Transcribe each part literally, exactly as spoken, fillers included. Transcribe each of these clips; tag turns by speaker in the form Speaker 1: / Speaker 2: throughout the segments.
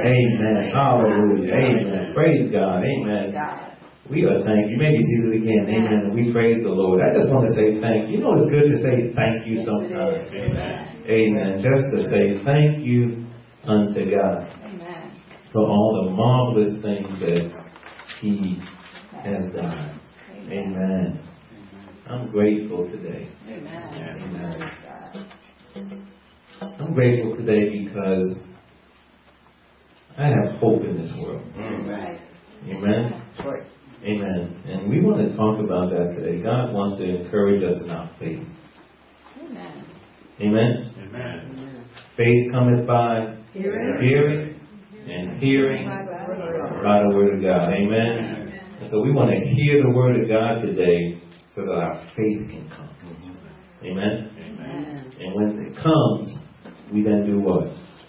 Speaker 1: Amen. Hallelujah. Amen. Praise God. Amen. We are thank you. Maybe see it again. Amen. We praise the Lord. I just want to say thank you. You know, it's good to say thank you sometimes. Amen. Amen. Just to say thank you unto God for all the marvelous things that He has done. Amen. I'm grateful today. Amen. I'm grateful today because I have hope in this world. Amen. Amen. Amen. And we want to talk about that today. God wants to encourage us in our faith. Amen. Amen. Amen. Faith cometh by hearing, hearing and hearing by the word of God. Amen. And so we want to hear the word of God today so that our faith can come. Amen. Amen. And when it comes, we then do what?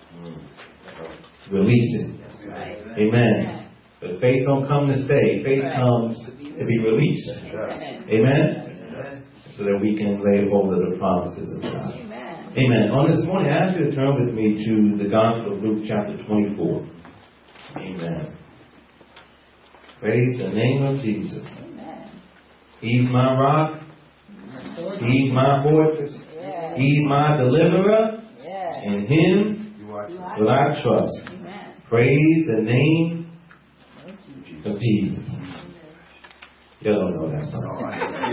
Speaker 1: Release it. Right. Amen. But faith don't come to stay. Faith right. comes to be released. Amen. Amen. So that we can lay hold of the promises of God. Amen. Amen. On this morning, I ask you to turn with me to the Gospel of Luke chapter twenty-four. Amen. Praise the name of Jesus. Amen. He's my rock. He's my fortress. Yeah. He's my deliverer. Yeah. In Him will I trust. Amen. Praise the name of Jesus. You don't know that song.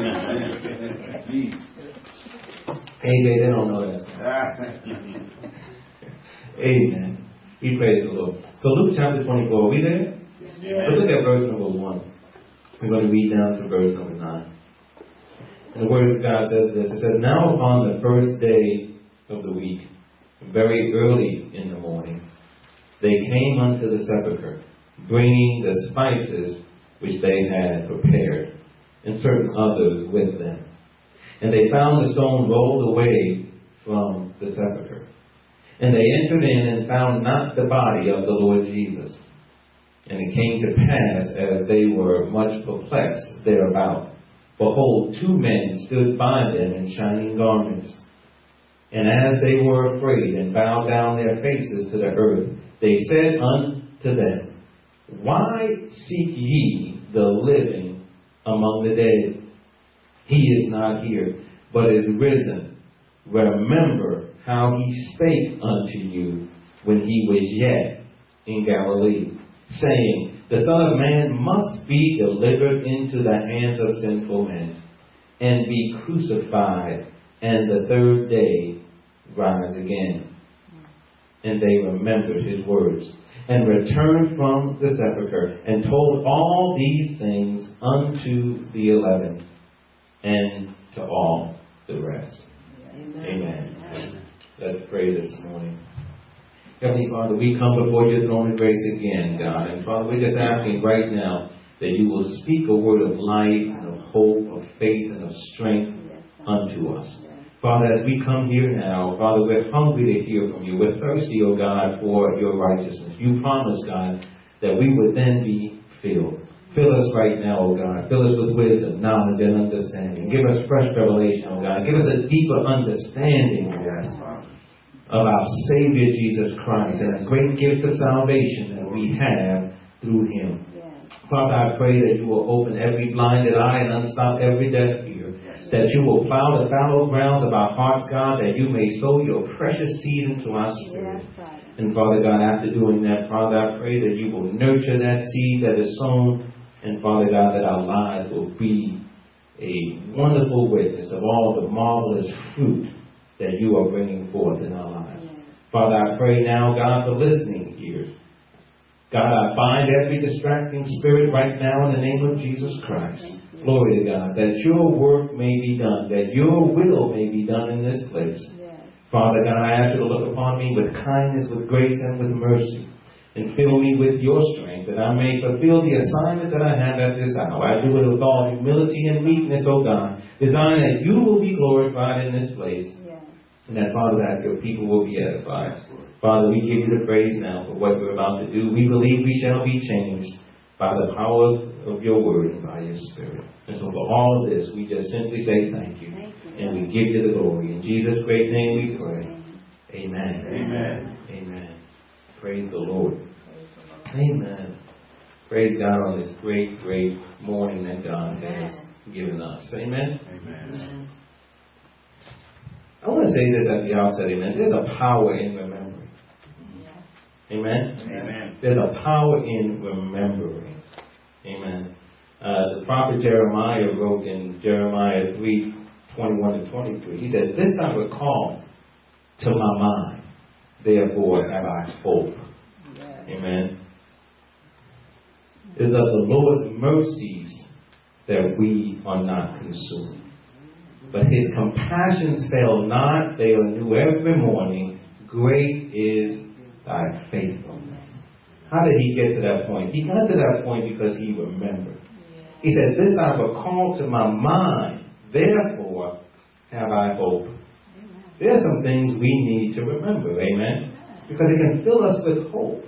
Speaker 1: Hey, they, they don't know that song. Amen. We praise the Lord. So Luke chapter twenty-four, are we there? Yeah. Let's look at verse number one. We're going to read down to verse number nine. And the Word of God says this. It says, now upon the first day of the week, very early in the morning, they came unto the sepulchre, bringing the spices which they had prepared, and certain others with them. And they found the stone rolled away from the sepulchre. And they entered in and found not the body of the Lord Jesus. And it came to pass, as they were much perplexed thereabout, behold, two men stood by them in shining garments. And as they were afraid and bowed down their faces to the earth, they said unto them, why seek ye the living among the dead? He is not here, but is risen. Remember how he spake unto you when he was yet in Galilee, saying, the Son of Man must be delivered into the hands of sinful men, and be crucified, and the third day rise again. And they remembered his words, and returned from the sepulchre, and told all these things unto the eleven, and to all the rest. Amen. Amen. Amen. Let's pray this morning. Heavenly Father, we come before your throne of grace again, God. And Father, we're just asking right now that you will speak a word of life and of hope, of faith and of strength unto us. Father, as we come here now, Father, we're hungry to hear from you. We're thirsty, O God, for your righteousness. You promised, God, that we would then be filled. Fill us right now, O God. Fill us with wisdom, knowledge, and understanding. Give us fresh revelation, O God. Give us a deeper understanding, O God, of our Savior Jesus Christ and the great gift of salvation that we have through Him. Father, I pray that you will open every blinded eye and unstop every deaf ear. That you will plow the fallow ground of our hearts, God, that you may sow your precious seed into our spirit. And Father God, after doing that, Father, I pray that you will nurture that seed that is sown. And Father God, that our lives will be a wonderful witness of all the marvelous fruit that you are bringing forth in our lives. Father, I pray now, God, for listening ears. God, I bind every distracting spirit right now in the name of Jesus Christ. Glory to God, that your work may be done, that your will may be done in this place. Yes. Father God, I ask you to look upon me with kindness, with grace, and with mercy, and fill me with your strength, that I may fulfill the assignment that I have at this hour. I do it with all humility and meekness, O God, desiring that you will be glorified in this place, yes. And that, Father, that your people will be edified. Father, we give you the praise now for what we're about to do. We believe we shall be changed by the power of your word and by your spirit. And so for all of this, we just simply say thank you. Thank you. And we give you the glory. In Jesus' great name we pray. Amen. Amen. Amen. Amen. Praise the Lord. Amen. Praise God on this great, great morning that God has given us. Amen.
Speaker 2: Amen.
Speaker 1: I want to say this at the outset, amen. There's a power in remembering. Amen.
Speaker 2: Amen.
Speaker 1: There's a power in remembering. Amen. Uh, the prophet Jeremiah wrote in Jeremiah three, twenty-one to twenty-three, he said, "This I recall to my mind, therefore have I hope." Yes. Amen. It is of the Lord's mercies that we are not consumed. But his compassions fail not, they are new every morning. Great is thy faithfulness. How did he get to that point? He got to that point because he remembered. He said, "This I recall to my mind, therefore have I hope." There are some things we need to remember, amen? Because it can fill us with hope.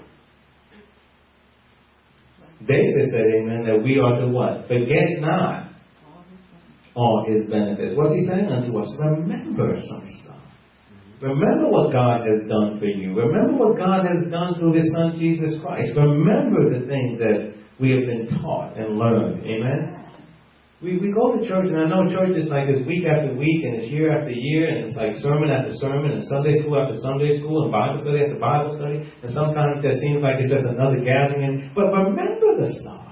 Speaker 1: David said, amen, that we are to what? Forget not all his benefits. What's he saying unto us? Remember some stuff. Remember what God has done for you. Remember what God has done through his Son, Jesus Christ. Remember the things that we have been taught and learned. Amen? We, we go to church, and I know church is like this week after week, and it's year after year, and it's like sermon after sermon, and Sunday school after Sunday school, and Bible study after Bible study, and sometimes it just seems like it's just another gathering. But remember the stuff.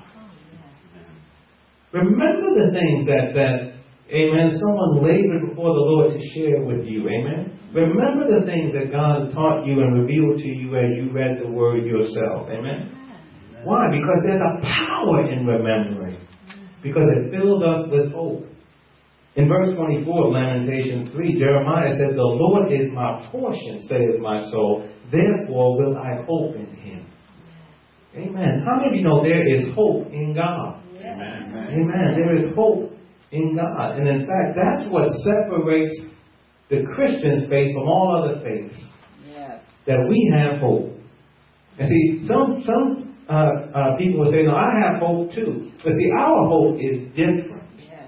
Speaker 1: Remember the things that, that, amen, someone labored before the Lord to share with you. Amen? Remember the things that God taught you and revealed to you as you read the Word yourself. Amen? Why? Because there's a power in remembering. Because it fills us with hope. In verse twenty-four of Lamentations three, Jeremiah says, "The Lord is my portion, saith my soul, therefore will I hope in him." Amen. How many of you know there is hope in God?
Speaker 2: Amen.
Speaker 1: Amen. There is hope in God. And in fact, that's what separates the Christian faith from all other faiths. Yes. That we have hope. And see, some some uh, uh, people will say, "No, I have hope too." But see, our hope is different. Yes.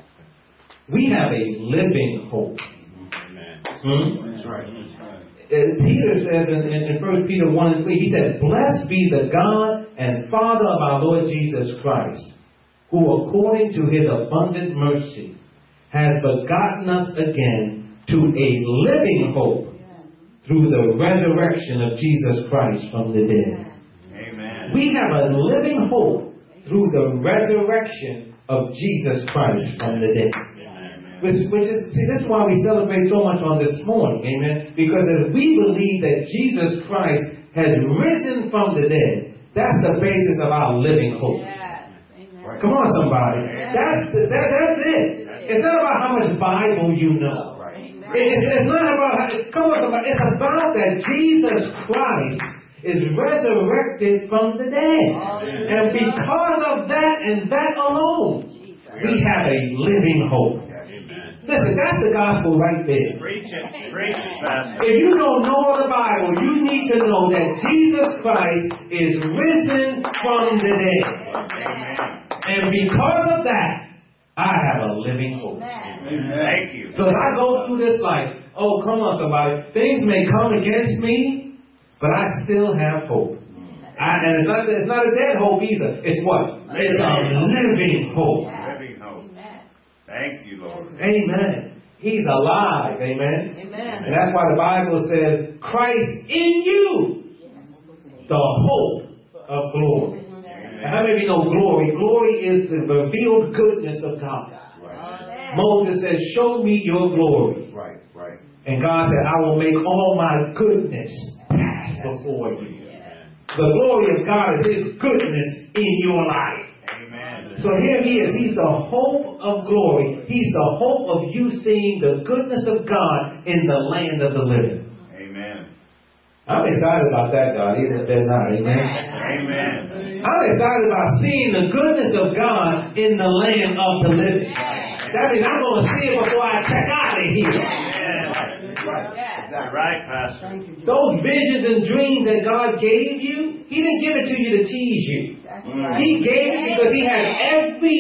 Speaker 1: We have a living hope.
Speaker 2: Amen.
Speaker 1: Hmm?
Speaker 2: That's right. That's right.
Speaker 1: Uh, Peter says in, in, in First Peter one and three, he said, "Blessed be the God and Father of our Lord Jesus Christ, who according to his abundant mercy has begotten us again to a living hope through the resurrection of Jesus Christ from the dead."
Speaker 2: Amen.
Speaker 1: We have a living hope through the resurrection of Jesus Christ from the dead. Amen. Which, which is, see, this is why we celebrate so much on this morning. Amen. Because if we believe that Jesus Christ has risen from the dead, that's the basis of our living hope.
Speaker 3: Yes. Amen.
Speaker 1: Come on, somebody. That's, that, that's it. It's not about how much Bible you know. It, it's, it's not about how, come on, somebody. It's about that Jesus Christ is resurrected from the dead. Amen. And because of that and that alone, we have a living hope.
Speaker 2: Amen.
Speaker 1: Listen, that's the gospel right there.
Speaker 2: Preach it. Preach it, Pastor.
Speaker 1: If you don't know the Bible, you need to know that Jesus Christ is risen from the dead.
Speaker 2: Amen.
Speaker 1: And because of that, I have a living hope.
Speaker 2: Amen. Thank you.
Speaker 1: So as I go through this life, oh, come on, somebody. Things may come against me, but I still have hope. I, and it's not, it's not a dead hope either. It's what? It's a living hope.
Speaker 2: Living hope. Thank you, Lord.
Speaker 1: Amen. He's alive. Amen.
Speaker 3: Amen.
Speaker 1: And that's why the Bible says, Christ in you, the hope of glory. And how many of you know glory? Glory is the revealed goodness of God. Right. Moses says, "Show me your glory."
Speaker 2: Right, right.
Speaker 1: And God said, "I will make all my goodness pass before you."
Speaker 2: Amen.
Speaker 1: The glory of God is his goodness in your life.
Speaker 2: Amen.
Speaker 1: So here he is. He's the hope of glory. He's the hope of you seeing the goodness of God in the land of the living.
Speaker 2: Amen.
Speaker 1: I'm excited about that, God, even if they're not. Amen.
Speaker 2: Amen.
Speaker 1: I'm excited about seeing the goodness of God in the land of the living. That means I'm going to see it before I check out of here.
Speaker 2: That's right. Right, Pastor.
Speaker 1: Those visions and dreams that God gave you, he didn't give it to you to tease you. He gave it because he had every,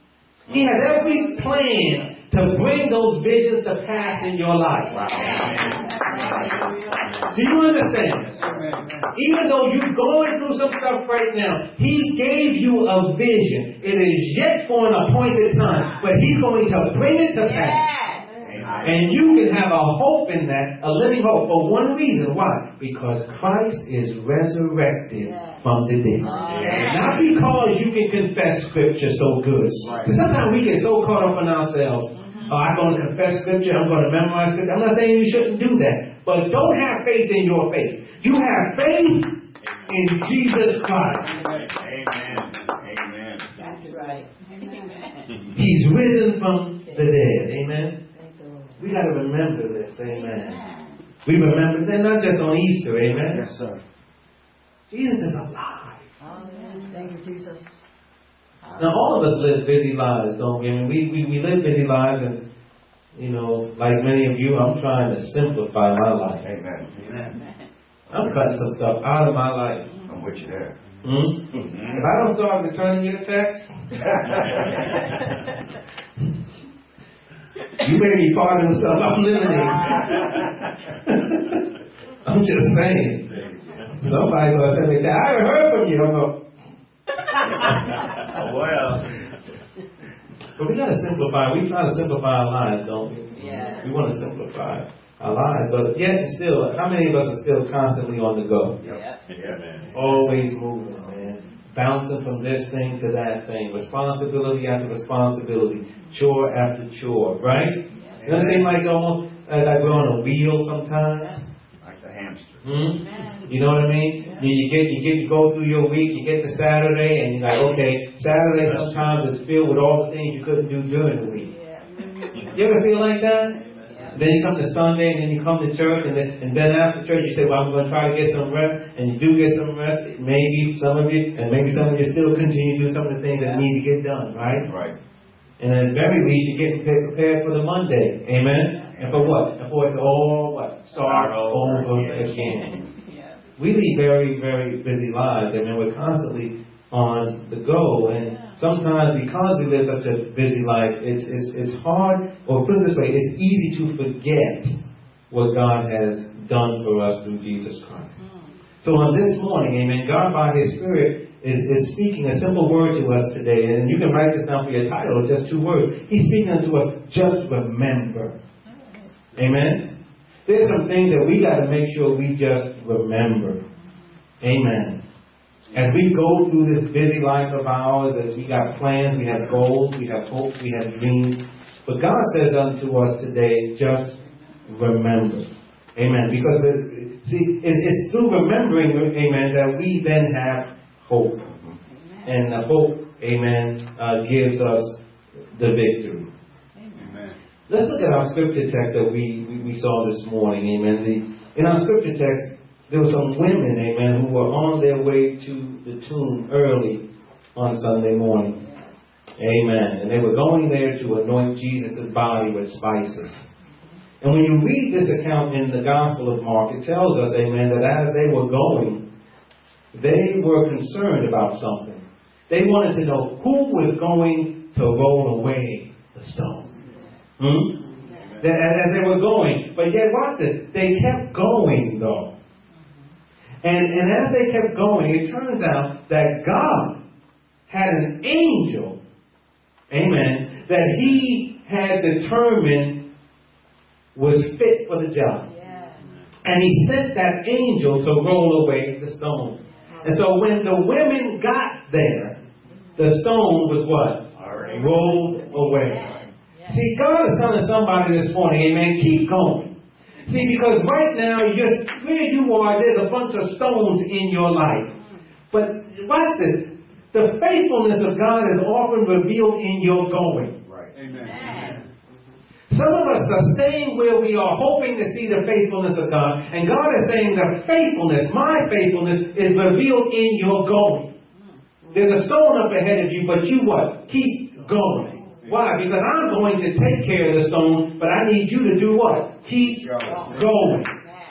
Speaker 1: he had every plan to bring those visions to pass in your life.
Speaker 2: Wow.
Speaker 1: Do you understand? Even though you're going through some stuff right now, He gave you a vision. It is yet for an appointed time, but He's going to bring it to pass. And you can have a hope in that, a living hope, for one reason. Why? Because Christ is resurrected from the dead. Not because you can confess Scripture so good. So sometimes we get so caught up in ourselves. Oh, I'm going to confess Scripture. I'm going to memorize Scripture. I'm not saying you shouldn't do that. But don't have faith in your faith. You have faith in Jesus Christ.
Speaker 2: Amen. Amen.
Speaker 3: That's right.
Speaker 1: He's risen from the dead. Amen. We got to remember this. Amen. We remember that not just on Easter. Amen.
Speaker 4: Yes, sir.
Speaker 1: Jesus is alive.
Speaker 3: Amen. Thank you, Jesus.
Speaker 1: Now, all of us live busy lives, don't we? I mean, we, we, we live busy lives, and, you know, like many of you, I'm trying to simplify my life.
Speaker 4: Amen. Amen.
Speaker 1: I'm cutting some stuff out of my life.
Speaker 4: I'm with you there.
Speaker 1: Hmm? If I don't start returning your texts, you may be part of the stuff I'm eliminating. I'm just saying. Somebody's going to send me a text. I haven't heard from you. I'm going,
Speaker 2: Oh, well.
Speaker 1: but we got to simplify. We try to simplify our lives, don't we?
Speaker 3: Yeah.
Speaker 1: We want to simplify our lives, but yet and still, how many of us are still constantly on the go?
Speaker 3: Yeah.
Speaker 2: Yeah, man.
Speaker 1: Always moving, man. Bouncing from this thing to that thing. Responsibility after responsibility. Chore after chore, right?
Speaker 3: Yeah.
Speaker 1: Doesn't it seem like almost uh, like we're on a wheel sometimes?
Speaker 2: Like the hamster.
Speaker 1: Hmm? You know what I mean? You, you get, you get, you go through your week. You get to Saturday, and you're like, okay, Saturday sometimes is filled with all the things you couldn't do during the week. You ever feel like that? Yeah. Then you come to Sunday, and then you come to church, and then and then after church you say, well, I'm going to try to get some rest, and you do get some rest. Maybe some of you, and maybe some of you still continue to do some of the things that need to get done, right?
Speaker 2: Right.
Speaker 1: And at the very least, you're getting prepared for the Monday. Amen? And for what? And for it to all, what? Start over again. We lead very, very busy lives. I mean, we're constantly on the go. And sometimes, because we live such a busy life, it's, it's, it's hard, or put it this way, it's easy to forget what God has done for us through Jesus Christ. So on this morning, amen, God by His Spirit is, is speaking a simple word to us today. And you can write this down for your title, just two words. He's speaking to us, just remember. Amen? There's some things that we got to make sure we just remember. Amen. As we go through this busy life of ours, as we got plans, we have goals, we have hopes, we have dreams. But God says unto us today, just remember. Amen. Because, see, it's through remembering, amen, that we then have hope. And the hope, amen, uh, gives us the victory. Let's look at our scripture text that we, we, we saw this morning, amen. The, in our scripture text, there were some women, amen, who were on their way to the tomb early on Sunday morning. Amen. And they were going there to anoint Jesus' body with spices. And when you read this account in the Gospel of Mark, it tells us, amen, that as they were going, they were concerned about something. They wanted to know who was going to roll away the stone. Hmm? That, as they were going. But yet, watch this. They kept going, though. And, and as they kept going, it turns out that God had an angel, amen, that He had determined was fit for the job. Yeah. And He sent that angel to roll away the stone. And so when the women got there, the stone was what? Already rolled away. See, God is telling somebody this morning, amen, keep going. See, because right now, just where you are, there's a bunch of stones in your life. But watch this. The faithfulness of God is often revealed in your going.
Speaker 4: Right. Amen.
Speaker 1: Some of us are staying where we are, hoping to see the faithfulness of God. And God is saying the faithfulness, my faithfulness, is revealed in your going. There's a stone up ahead of you, but you what? Keep going. Why? Because I'm going to take care of the stone, but I need you to do what? Keep going.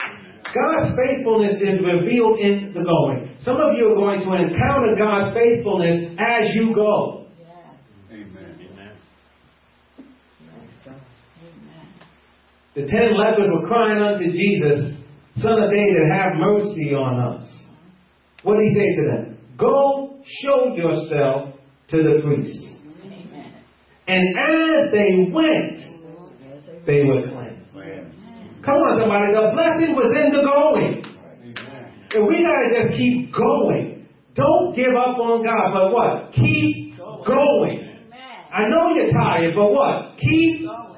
Speaker 1: God's faithfulness is revealed in the going. Some of you are going to encounter God's faithfulness as you go. Amen. The ten lepers were crying unto Jesus, Son of David, have mercy on us. What did he say to them? Go show yourself to the priest.
Speaker 3: Amen.
Speaker 1: And as they went, they were cleansed. Come on, somebody. The blessing was in the going. And we got to just keep going. Don't give up on God, but what? Keep going. I know you're tired, but what? Keep going.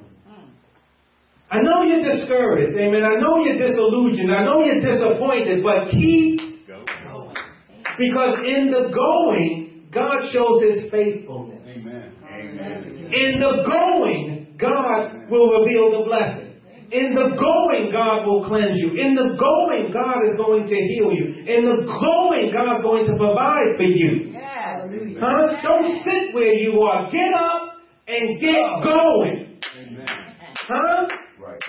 Speaker 1: I know you're discouraged, amen. I know you're disillusioned. I know you're disappointed, but keep going. Because in the going, God shows His faithfulness.
Speaker 2: Amen.
Speaker 1: In the going, God will reveal the blessing. In the going, God will cleanse you. In the going, God is going to heal you. In the going, God's going to provide for you.
Speaker 3: Hallelujah.
Speaker 1: Huh? Don't sit where you are. Get up and get going.
Speaker 2: Amen.
Speaker 1: Huh?
Speaker 2: Right.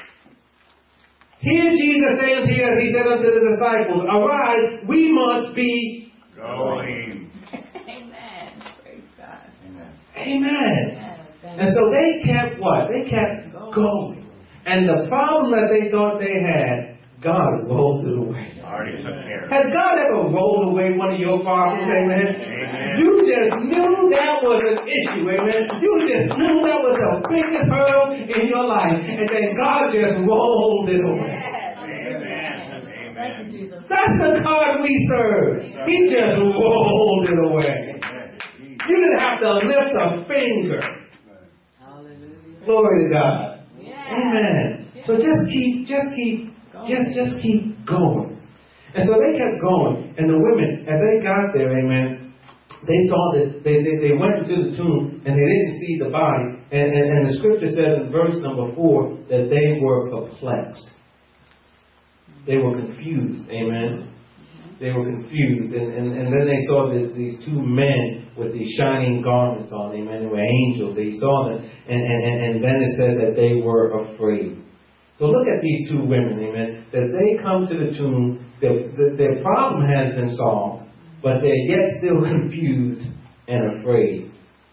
Speaker 1: Hear Jesus say unto you, as He said unto the disciples, arise, we must be
Speaker 2: Going.
Speaker 3: Amen. Praise God.
Speaker 2: Amen.
Speaker 1: Amen. And so they kept what? They kept going. And the problem that they thought they had, God rolled it away.
Speaker 2: Already took care of it.
Speaker 1: Has God ever rolled away one of your problems? Amen.
Speaker 2: Amen.
Speaker 1: You just knew that was an issue. Amen. You just knew that was the biggest hurdle in your life. And then God just rolled it away.
Speaker 2: Amen.
Speaker 3: Thank you, Jesus.
Speaker 1: That's the God we serve. He just rolled it away. You didn't have to lift a finger.
Speaker 3: Hallelujah.
Speaker 1: Glory to God.
Speaker 3: Yeah.
Speaker 1: Amen. So just keep, just keep, just, just keep going. And so they kept going. And the women, as they got there, amen, they saw that they, they, they went into the tomb and they didn't see the body. And, and, and the scripture says in verse number four that they were perplexed. They were confused. Amen. They were confused. And, and, and then they saw that these two men with these shining garments on. Amen. They were angels. They saw them. And, and, and, and then it says that they were afraid. So look at these two women. Amen. That they come to the tomb. Their, their problem has been solved. But they're yet still confused and afraid.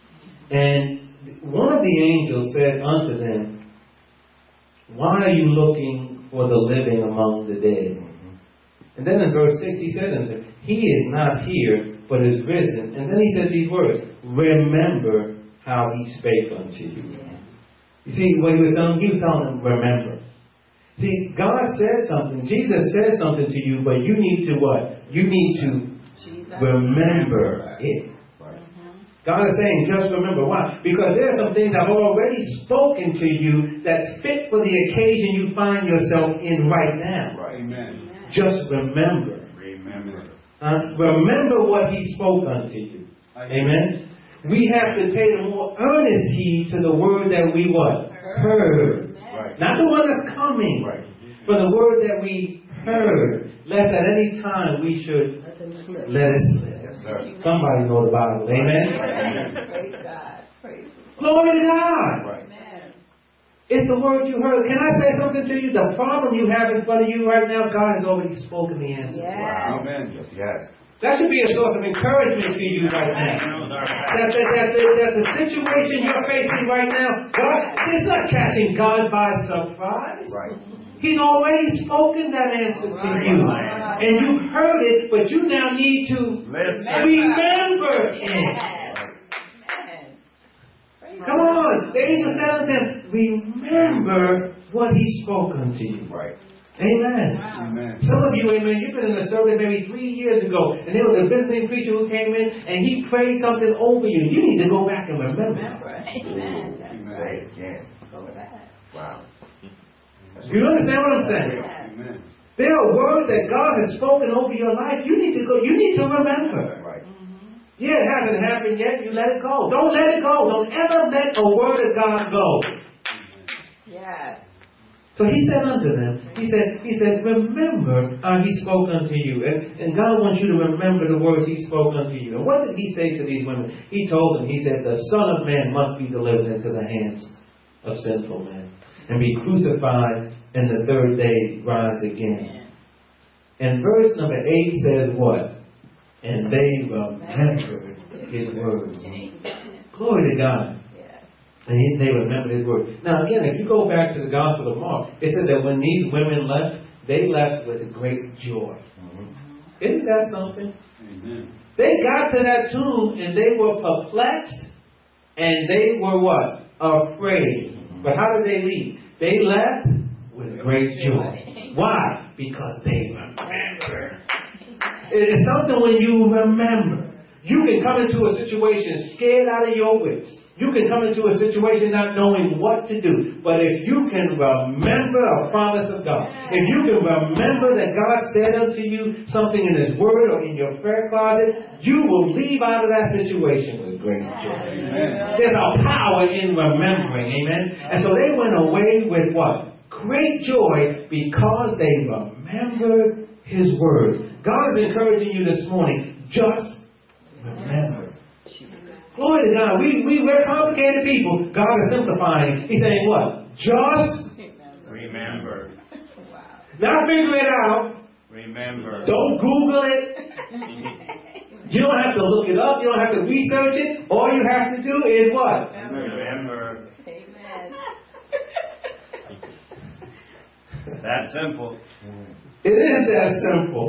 Speaker 1: And one of the angels said unto them, why are you looking for the living among the dead? And then in verse six he says unto them, he is not here, but is risen. And then he said these words, remember how he spake unto you. You see, what he was telling, he was telling them, remember. See, God said something, Jesus said something to you, but you need to what? You need to remember it. God is saying, just remember. Why? Because there are some things I've already spoken to you that's fit for the occasion you find yourself in right now.
Speaker 2: Right. Amen.
Speaker 1: Just remember.
Speaker 2: Remember.
Speaker 1: Uh, remember what He spoke unto you. Amen. We have to pay the more earnest heed to the word that we what? Heard.
Speaker 2: Right.
Speaker 1: Not the one that's coming.
Speaker 2: Right.
Speaker 1: But the word that we heard. Lest at any time we should
Speaker 3: Let them slip.
Speaker 1: let it slip.
Speaker 2: Yes, sir.
Speaker 1: Somebody know the Bible. Amen.
Speaker 3: Praise God. Praise
Speaker 1: Glory to God.
Speaker 2: Right.
Speaker 3: Amen.
Speaker 1: It's the word you heard. Can I say something to you? The problem you have in front of you right now, God has already spoken the answer.
Speaker 3: Yeah.
Speaker 2: Amen. Yes, yes.
Speaker 1: That should be a source of encouragement to you right now. That, that, that, that, that the situation you're facing right now, God, it's not catching God by surprise.
Speaker 2: Right.
Speaker 1: He's already spoken that answer to you. And you heard it, but you now need to
Speaker 2: Listen.
Speaker 1: remember it.
Speaker 3: Yes. Amen. Praise
Speaker 1: Come on. The angel said unto him, remember what he spoke unto you.
Speaker 2: Right.
Speaker 1: Amen.
Speaker 2: Amen.
Speaker 1: Some of you, amen, you've been in a service maybe three years ago, and there was a visiting preacher who came in, and he prayed something over you. You need to go back and remember.
Speaker 3: Amen. That's
Speaker 2: Amen.
Speaker 3: right.
Speaker 2: Again.
Speaker 3: Go back.
Speaker 2: Wow.
Speaker 1: You understand what I'm saying?
Speaker 2: Amen.
Speaker 1: There are words that God has spoken over your life. You need to go. You need to remember.
Speaker 2: Right.
Speaker 1: Yeah, it hasn't happened yet. You let it go. Don't let it go. Don't ever let a word of God go.
Speaker 3: Yes.
Speaker 1: So he said unto them, he said, he said, remember how he spoke unto you. And, and God wants you to remember the words he spoke unto you. And what did he say to these women? He told them, he said, the Son of Man must be delivered into the hands of sinful men and be crucified, and the third day rise again. And verse number eight says what? And they remembered his words. Glory to God. And he, they remembered his word. Now again, if you go back to the Gospel of Mark, it said that when these women left, they left with great joy. Mm-hmm. Isn't that something?
Speaker 2: Amen.
Speaker 1: They got to that tomb and they were perplexed and they were what? Afraid. Mm-hmm. But how did they leave? They left with great joy. Why? Because they remember. It's something when you remember. You can come into a situation scared out of your wits. You can come into a situation not knowing what to do. But if you can remember a promise of God, if you can remember that God said unto you something in His Word or in your prayer closet, you will leave out of that situation with great joy. Amen. There's a power in remembering. Amen. And so they went away with what? Great joy because they remembered His Word. God is encouraging you this morning. Just remember. Glory to God. We, we, we're complicated people. God is simplifying. He's saying what? Just
Speaker 2: remember.
Speaker 3: Wow.
Speaker 1: Not figure it out.
Speaker 2: Remember.
Speaker 1: Don't Google it. You don't have to look it up. You don't have to research it. All you have to do is what?
Speaker 2: Remember.
Speaker 3: Amen.
Speaker 2: That simple.
Speaker 1: It is that simple.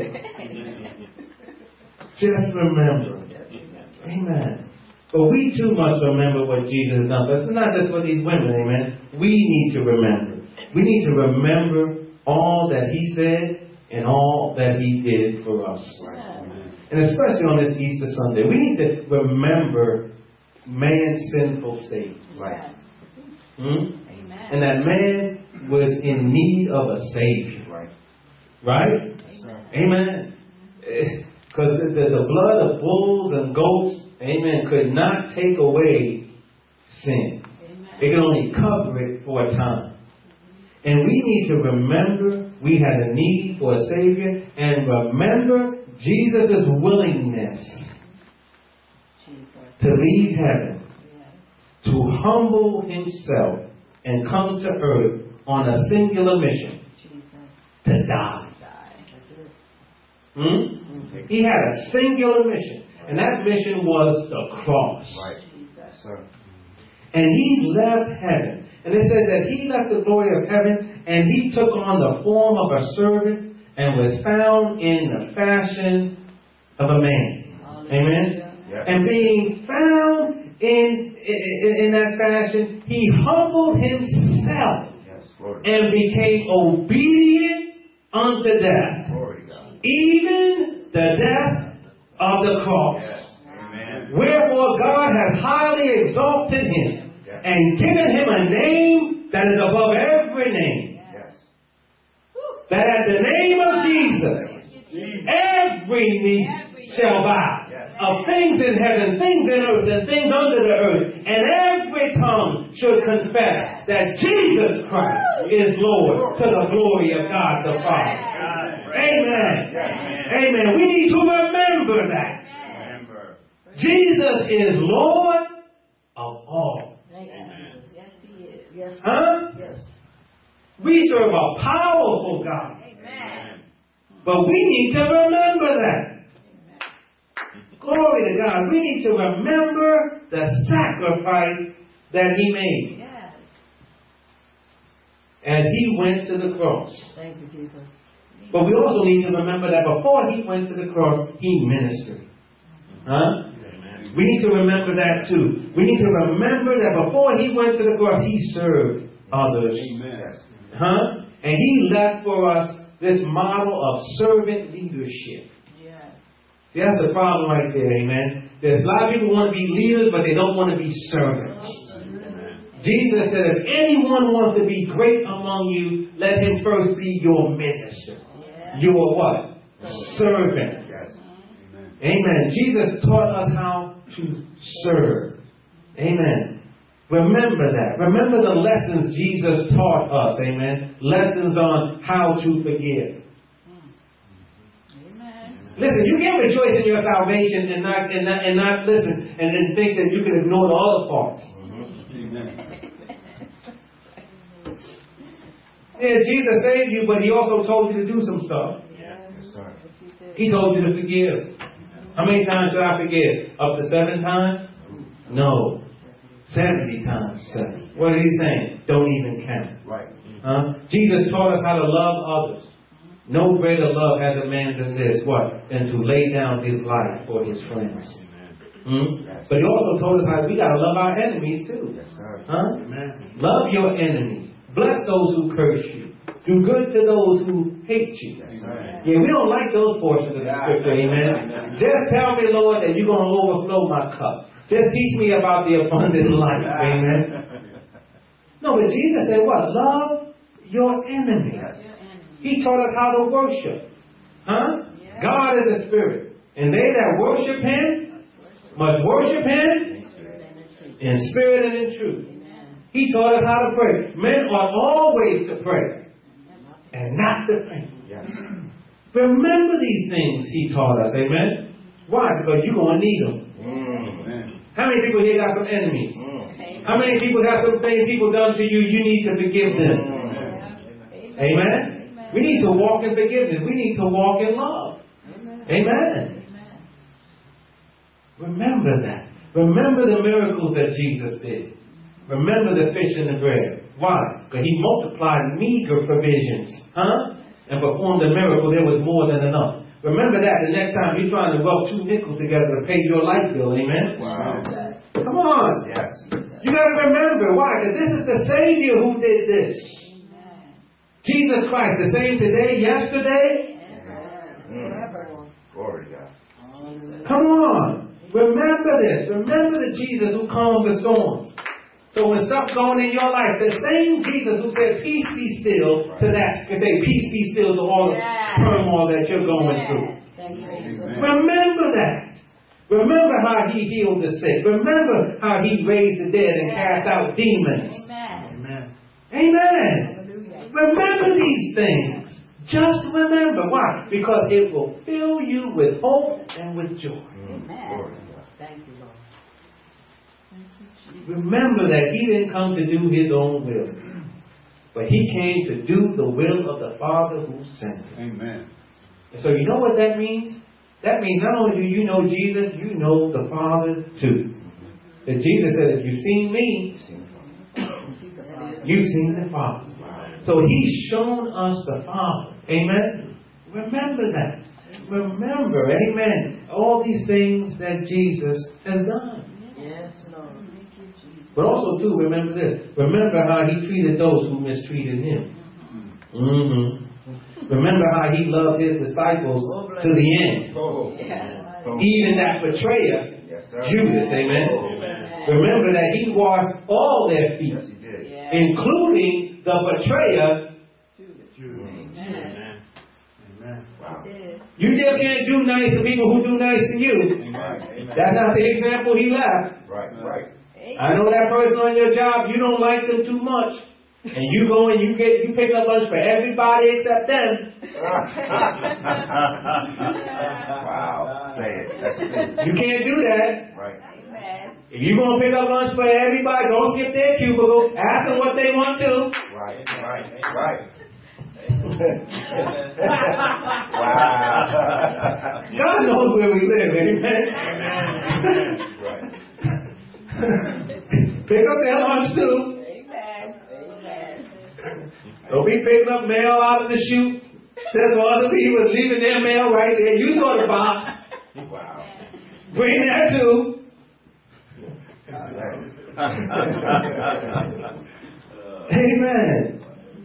Speaker 1: Just remember. Amen. But we too must remember what Jesus has done. But it's not just for these women, amen. We need to remember. We need to remember all that He said and all that He did for us. And especially on this Easter Sunday, we need to remember man's sinful state.
Speaker 3: Right.
Speaker 1: Hmm?
Speaker 3: Amen.
Speaker 1: And that man was in need of a Savior.
Speaker 2: Right.
Speaker 1: Right? Amen. Because the, the, the blood of bulls and goats, amen, could not take away sin. Amen. It could only cover it for a time. And we need to remember we had a need for a Savior, and remember Jesus' willingness
Speaker 3: Jesus.
Speaker 1: to leave heaven, yes. to humble Himself and come to earth on a singular mission, Jesus. to die. Hmm? He had a singular mission. And that mission was the cross.
Speaker 2: Right. Yes, sir.
Speaker 1: And He left heaven. And it says that He left the glory of heaven and He took on the form of a servant and was found in the fashion of a man. Amen?
Speaker 2: Yes.
Speaker 1: And being found in, in, in that fashion, He humbled Himself
Speaker 2: Yes, Lord.
Speaker 1: and became obedient unto death.
Speaker 2: Glory to God.
Speaker 1: Even the death of the cross.
Speaker 2: Yes. Amen.
Speaker 1: Wherefore God has highly exalted Him
Speaker 2: yes.
Speaker 1: and given Him a name that is above every name.
Speaker 2: Yes.
Speaker 1: That at the name of Jesus, every knee shall bow.
Speaker 2: Yes.
Speaker 1: Of things in heaven, things in earth, and things under the earth. And every tongue should confess that Jesus Christ is Lord to the glory of God the Father. Amen. Amen. We need to remember that.
Speaker 2: Remember.
Speaker 1: Jesus is Lord of all.
Speaker 3: Amen. Yes, He is. Yes.
Speaker 1: Huh?
Speaker 3: Yes.
Speaker 1: We serve a powerful God.
Speaker 3: Amen.
Speaker 1: But we need to remember that. Glory to God. We need to remember the sacrifice that He made.
Speaker 3: Yes.
Speaker 1: As He went to the cross.
Speaker 3: Thank you, Jesus.
Speaker 1: But we also need to remember that before He went to the cross, He ministered. Huh?
Speaker 2: Amen.
Speaker 1: We need to remember that too. We need to remember that before He went to the cross, He served others.
Speaker 2: Amen.
Speaker 1: Huh? And He left for us this model of servant leadership.
Speaker 3: Yes.
Speaker 1: See, that's the problem right there, amen. There's a lot of people who want to be leaders, but they don't want to be servants. Jesus said, if anyone wants to be great among you, let him first be your minister. Yeah. Your what? Servant.
Speaker 2: Yes.
Speaker 1: Amen. Amen. Jesus taught us how to serve. Amen. Remember that. Remember the lessons Jesus taught us. Amen. Lessons on how to forgive.
Speaker 3: Amen.
Speaker 1: Listen, you can't rejoice in your salvation and not and not, and not listen and then think that you can ignore the other parts.
Speaker 2: Amen.
Speaker 1: Yeah, Jesus saved you, but He also told you to do some stuff.
Speaker 2: Yes, sir.
Speaker 1: He told you to forgive. How many times should I forgive? Up to seven times? No. seventy times seven. What is he saying? Don't even count.
Speaker 4: Right.
Speaker 1: Huh? Jesus taught us how to love others. No greater love has a man than this. What? Than to lay down his life for his friends. Hmm?
Speaker 4: Yes.
Speaker 1: But he also told us how we got to love our enemies too.
Speaker 4: Yes, sir.
Speaker 1: Huh?
Speaker 4: Amen.
Speaker 1: Love your enemies. Bless those who curse you. Do good to those who hate you.
Speaker 4: Yes, sir.
Speaker 1: Yeah, we don't like those portions of the scripture, amen. Just tell me, Lord, that you're going to overflow my cup. Just teach me about the abundant life, amen. No, but Jesus said what? Love your enemies. He taught us how to worship. Huh? God is a spirit. And they that worship him must worship him in spirit and in truth. He taught us how to pray. Men ought always to pray and not to faint.
Speaker 4: Yes.
Speaker 1: Remember these things he taught us. Amen. Why? Because you're going to need them.
Speaker 4: Mm.
Speaker 1: How many people here got some enemies?
Speaker 4: Mm.
Speaker 1: How many people got some things people done to you? You need to forgive them.
Speaker 4: Mm.
Speaker 1: Amen. We need to walk in forgiveness. We need to walk in love. Amen. Remember that. Remember the miracles that Jesus did. Remember the fish and the bread. Why? Because he multiplied meager provisions. Huh? And performed a miracle. There was more than enough. Remember that the next time you're trying to rub two nickels together to pay your light bill. Amen?
Speaker 4: Wow.
Speaker 1: Come on.
Speaker 4: Yes.
Speaker 1: You got to remember. Why? Because this is the Savior who did this. Jesus Christ, the same today, yesterday.
Speaker 4: Mm. Glory to God.
Speaker 1: Come on. Remember this. Remember the Jesus who calmed the storms. So when stuff's going in your life, the same Jesus who said, peace be still, to that can say, peace be still to all the turmoil that you're going through. Remember that. Remember how he healed the sick. Remember how he raised the dead and cast out demons.
Speaker 4: Amen.
Speaker 1: Amen. Remember these things. Just remember. Why? Because it will fill you with hope and with joy.
Speaker 4: Mm. Glory to God.
Speaker 3: Thank you, Lord.
Speaker 1: Remember that he didn't come to do his own will, but he came to do the will of the Father who sent him.
Speaker 2: Amen.
Speaker 1: And so you know what that means? That means not only do you know Jesus, you know the Father too. That Jesus said, if you've seen me, you've seen the Father. So he's shown us the Father. Amen? Remember that. Remember, amen, all these things that Jesus has done.
Speaker 3: Yes, Lord.
Speaker 1: But also, too, remember this. Remember how he treated those who mistreated him. Mm-hmm. Remember how he loved his disciples to the end.
Speaker 4: Oh.
Speaker 3: Yes.
Speaker 1: Even that betrayer,
Speaker 4: Yes, sir.
Speaker 1: Judas, amen.
Speaker 4: Oh.
Speaker 1: Remember that he washed all their feet,
Speaker 4: Yes, he did.
Speaker 3: Yes.
Speaker 1: including the betrayer.
Speaker 4: Judas.
Speaker 3: Amen.
Speaker 4: Amen. Wow.
Speaker 1: You just can't do nice to people who do nice to you.
Speaker 4: Right. Amen.
Speaker 1: That's not the example he left.
Speaker 4: Right. Right.
Speaker 1: I know that person on your job, you don't like them too much. And you go and you get you pick up lunch for everybody except them.
Speaker 4: Wow. Say it. That's it.
Speaker 1: You can't do that.
Speaker 4: Right.
Speaker 1: If you're going to pick up lunch for everybody, don't skip their cubicle. Ask them what they want to.
Speaker 4: Right. Right. Right. Wow.
Speaker 1: God knows where we live, amen?
Speaker 4: Right.
Speaker 1: Pick up their lunch too.
Speaker 3: Amen. Amen.
Speaker 1: Don't be picking up mail out of the chute. Says for other people leaving their mail right there. You saw the box.
Speaker 4: Wow.
Speaker 1: Bring that too. Amen.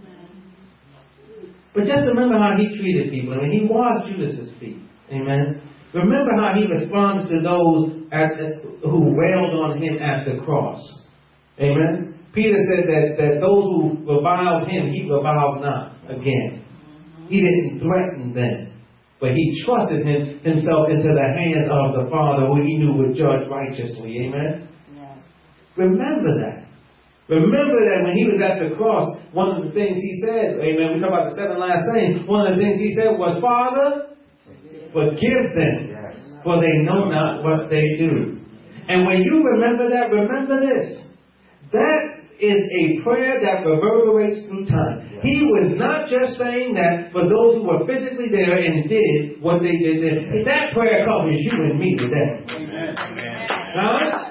Speaker 1: But just remember how he treated people. I mean, he washed Judas's feet. Amen. Remember how he responded to those at, at, who wailed on him at the cross. Amen. Peter said that, that those who reviled him, he reviled not again. He didn't threaten them, but he trusted him, himself into the hands of the Father who he knew would judge righteously. Amen.
Speaker 3: Yes.
Speaker 1: Remember that. Remember that when he was at the cross, one of the things he said, amen, we talk about the seven last sayings, one of the things he said was, Father, forgive them,
Speaker 4: Yes.
Speaker 1: for they know not what they do. And when you remember that, remember this. That is a prayer that reverberates through time. He was not just saying that for those who were physically there and did what they did there. That prayer covers you and me today.
Speaker 2: Amen. Amen.
Speaker 1: Huh?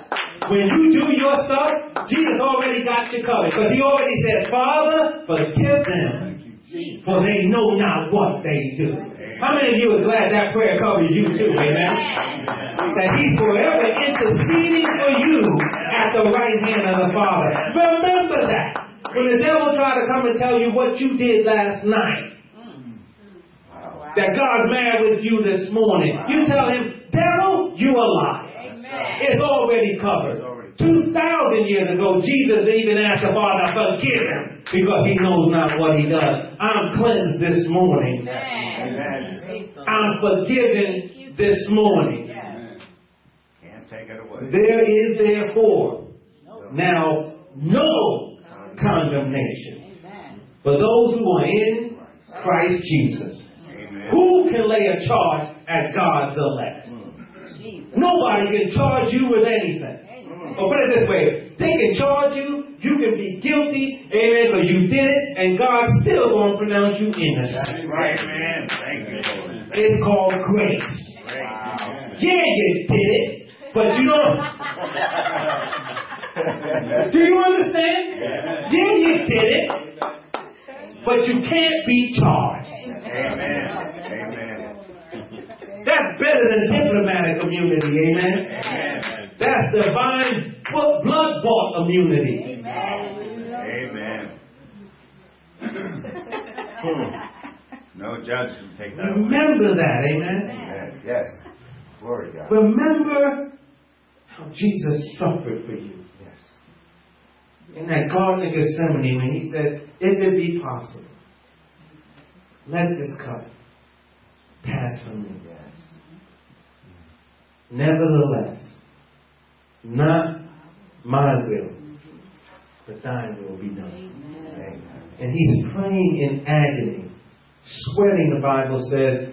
Speaker 1: When you do your stuff, Jesus already got you covered. Because he already said, Father, forgive them, for they know not what they do. How many of you are glad that prayer covers you too? Amen? That he's forever interceding for you at the right hand of the Father. Remember that. When the devil tried to come and tell you what you did last night, that God's mad with you this morning, you tell him, devil, you a lie. It's already covered. Two thousand years ago, Jesus even asked the Father, forgive him, because he knows not what he does. I'm cleansed this morning. I'm forgiven this morning.
Speaker 2: Can't take it away.
Speaker 1: There is therefore now no condemnation for those who are in Christ Jesus. Who can lay a charge at God's elect? Nobody can charge you with anything. Or put it this way, they can charge you, you can be guilty, amen, because you did it, and God's still going to pronounce you innocent.
Speaker 2: Right, man. Thank you, Lord.
Speaker 1: It's called grace.
Speaker 2: Wow.
Speaker 1: Yeah, you did it, but you don't. Do you understand? Yeah, you did it, but you can't be charged.
Speaker 2: Amen. Amen.
Speaker 1: That's better than diplomatic immunity, amen?
Speaker 2: Amen.
Speaker 1: That's divine blood-bought immunity.
Speaker 2: Amen. No judge can take that away.
Speaker 1: Remember that, amen?
Speaker 4: Yes, yes. Glory to God.
Speaker 1: Remember how Jesus suffered for you.
Speaker 4: Yes.
Speaker 1: In that Garden of Gethsemane, when he said, if it be possible, let this cup pass from me.
Speaker 4: Yes.
Speaker 1: Nevertheless, not my will, but thine will be done.
Speaker 4: Amen.
Speaker 1: And he's praying in agony, sweating, the Bible says,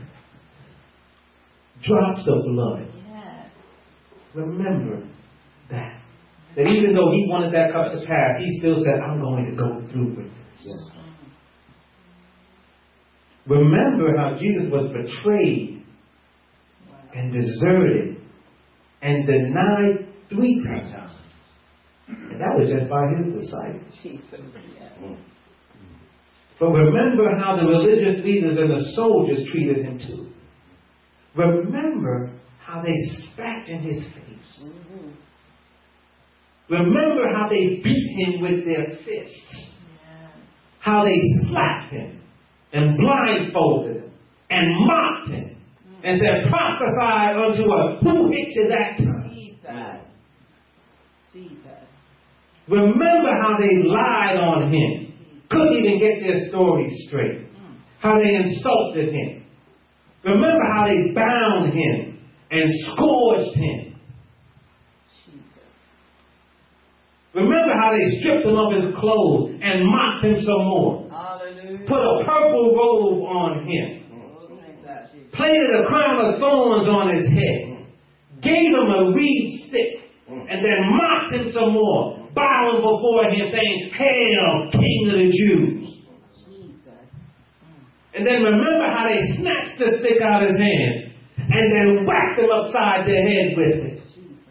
Speaker 1: drops of blood. Remember that. That even though he wanted that cup to pass, he still said, I'm going to go through with this.
Speaker 4: Yes.
Speaker 1: Remember how Jesus was betrayed and deserted and denied three times. And that was just by his disciples. But remember how the religious leaders and the soldiers treated him too. Remember how they spat in his face. Remember how they beat him with their fists. How they slapped him and blindfolded him and mocked him and said, prophesy unto us. Who hit you that time?
Speaker 3: Jesus. Jesus.
Speaker 1: Remember how they lied on him. Couldn't even get their story straight. How they insulted him. Remember how they bound him and scourged him. Remember how they stripped him of his clothes and mocked him some more.
Speaker 3: Hallelujah.
Speaker 1: Put a purple robe on him. Planted a crown of thorns on his head. Gave him a reed stick. And then mocked him some more. Bowing before him saying, Hail, King of the Jews. And then remember how they snatched the stick out of his hand. And then whacked him upside the head with it.